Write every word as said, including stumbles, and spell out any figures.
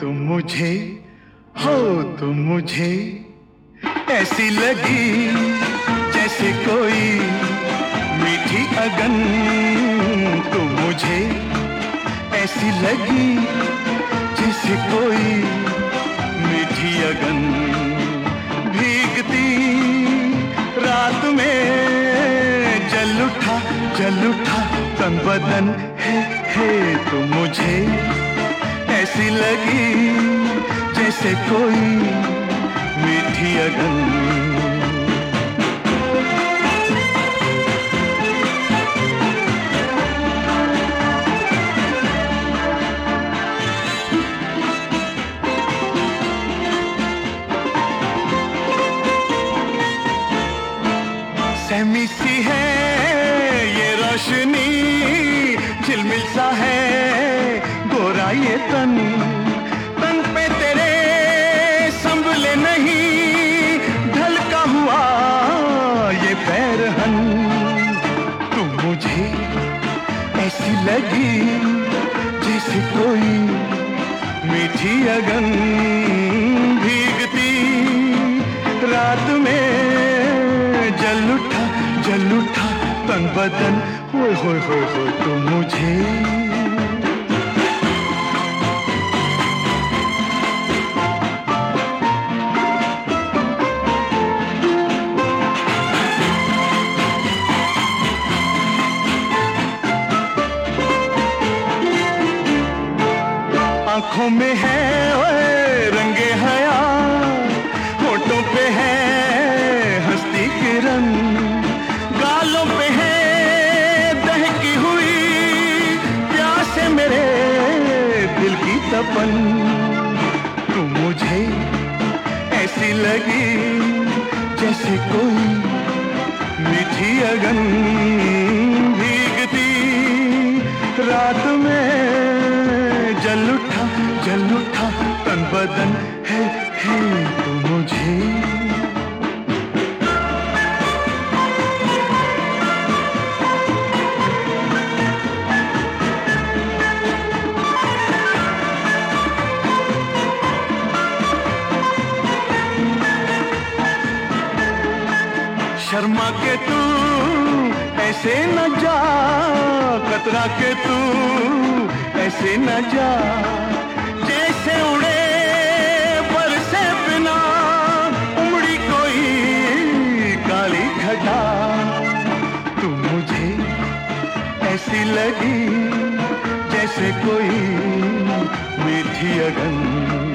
तुम मुझे, हो तुम मुझे ऐसी लगी जैसे कोई मीठी अगन। तुम मुझे ऐसी लगी जैसे कोई मीठी अगन। भीगती रात में जल उठा जल उठा तन बदन है है। तुम मुझे ऐसी लगी जैसे कोई मीठी अगन। सहमी सी है ये रोशनी, झिलमिल सा है गोरा ये तन। तन पे तेरे संभले नहीं ढलका हुआ ये पैरहन। तुम मुझे ऐसी लगी जैसे कोई मीठी अगन। भीगती रात में जल उठा जल उठा तन बदन। होय होय होय होय तुम मुझे। आंखों में है ओए रंगे हया, होठों पे है हंसती किरण, गालों पे है दहकी हुई प्यासे मेरे दिल की तपन। तुम मुझे ऐसी लगी जैसे कोई मीठी अगन। भीगती रात में जल उठा जल उठा तन बदन है है। तुम मुझे शर्मा के तू ऐसे न जा, कतरा के तू ऐसे न जा, जैसे उड़े बरसे बिना उमड़ी कोई काली घटा। तू मुझे ऐसी लगी जैसे कोई मीठी अगन।